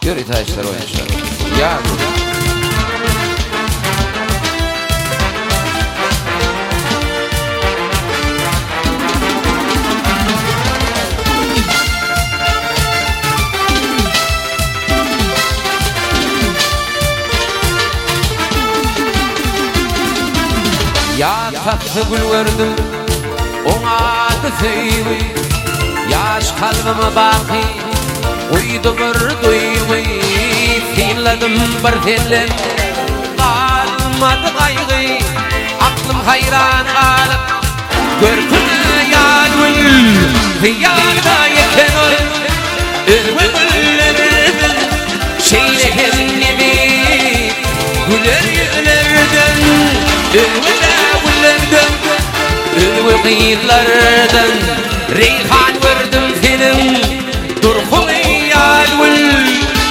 Gör itaatçılar oynaşlar. Ya ya tatlı gül gördüm ona tüfeği yaş kalbime baki uydu bir duygu fiilledim bir fiilin kalmadı kaygı aklım hayran kalıp görkünü yalvın fiyada yeten ol ülvüllerden şeylerin gibi güler yülerden ülvü kıyılardan reyhan verdim senin durkun yalvın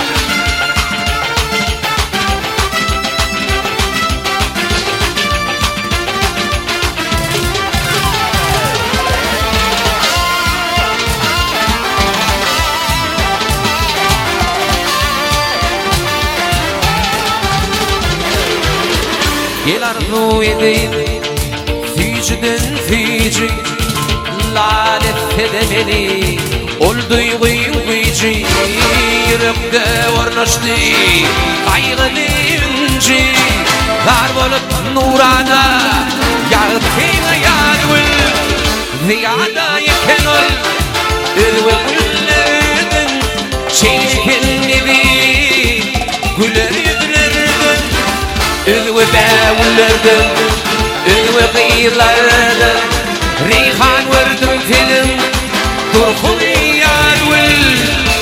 gel arzu edeyim Ficden fici lalet edemeli ol duyguyu fici yürekte ornaştı kaygılı inci dar bolup nurana yağıtın yağıvıl ziyada yeken ol ülve güllerden şeyken gibi güler yüzlerden ülve bevullerden ülve kıyılardan reyhan verdim senin durkun yalvıl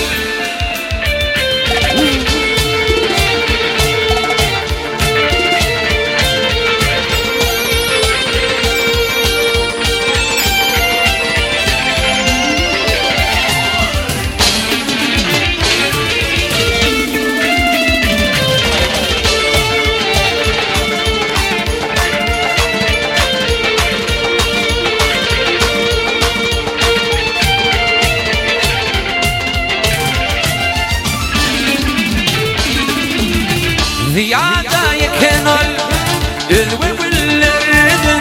ziyada yeken ol ülve güllerden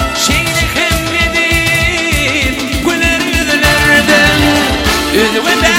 şeyle hemledin güler yüzlerden ülve